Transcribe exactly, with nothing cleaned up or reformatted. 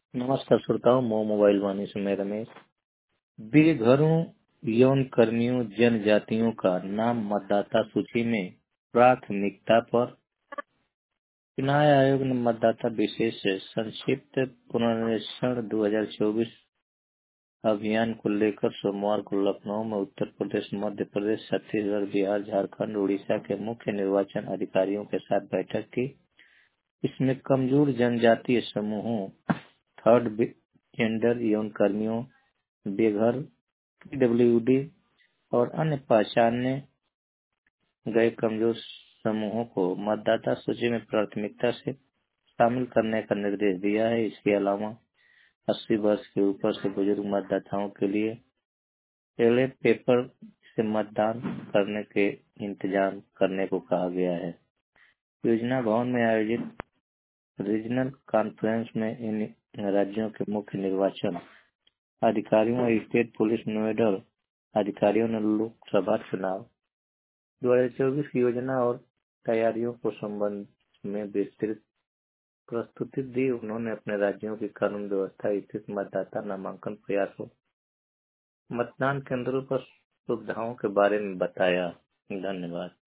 नमस्कार श्रोताओं, मो मोबाइल वाणी से मैं रमेश। बेघरों, यौन कर्मियों, जनजातियों का नाम मतदाता सूची में प्राथमिकता पर। चुनाव आयोग ने मतदाता विशेष संक्षिप्त पुनरीक्षण दो हज़ार चौबीस अभियान को लेकर सोमवार को लखनऊ में उत्तर प्रदेश, मध्य प्रदेश, छत्तीसगढ़, बिहार, झारखंड, उड़ीसा के मुख्य निर्वाचन अधिकारियों के साथ बैठक की। इसमें कमजोर जनजातीय समूहों, थर्ड जेंडर यौन कर्मियों, बेघर, पीडब्ल्यूडी और अन्य पहचाने गए कमजोर समूहों को मतदाता सूची में प्राथमिकता से शामिल करने का निर्देश दिया है। इसके अलावा अस्सी वर्ष के ऊपर से बुजुर्ग मतदाताओं के लिए बैलेट पेपर से मतदान करने के इंतजाम करने को कहा गया है। योजना भवन में आयोजित रीजनल कॉन्फ्रेंस में इन राज्यों के मुख्य निर्वाचन अधिकारियों और स्टेट पुलिस नोडल अधिकारियों ने लोकसभा चुनाव दो हज़ार चौबीस की योजना और तैयारियों को संबंध में विस्तृत प्रस्तुति दी। उन्होंने अपने राज्यों की कानून व्यवस्था, स्थित मतदाता नामांकन प्रयासों, मतदान केंद्रों पर सुविधाओं के बारे में बताया। धन्यवाद।